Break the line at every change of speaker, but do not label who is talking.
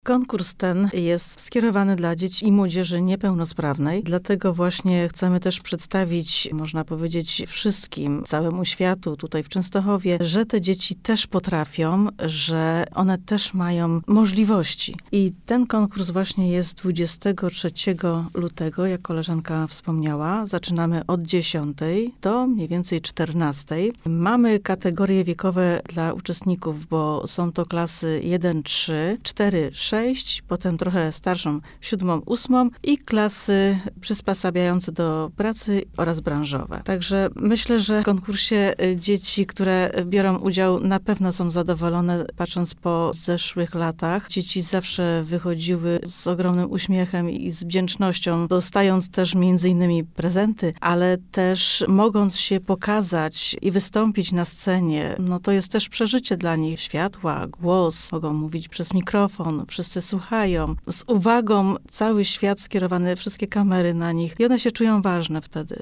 Konkurs ten jest skierowany dla dzieci i młodzieży niepełnosprawnej, dlatego właśnie chcemy też przedstawić, można powiedzieć, wszystkim, całemu światu, tutaj w Częstochowie, że te dzieci też potrafią, że one też mają możliwości. I ten konkurs właśnie jest 23 lutego, jak koleżanka wspomniała. Zaczynamy od 10 do mniej więcej 14. Mamy kategorie wiekowe dla uczestników, bo są to klasy 1-3, 4-6, potem trochę starszą 7, 8 i klasy przysposabiające do pracy oraz branżowe. Także myślę, że w konkursie dzieci, które biorą udział, na pewno są zadowolone, patrząc po zeszłych latach. Dzieci zawsze wychodziły z ogromnym uśmiechem i z wdzięcznością, dostając też między innymi prezenty, ale też mogąc się pokazać i wystąpić na scenie. No to jest też przeżycie dla nich. Światła, głos, mogą mówić przez mikrofon, wszyscy słuchają. Z uwagą cały świat skierowany, wszystkie kamery na nich i one się czują ważne wtedy.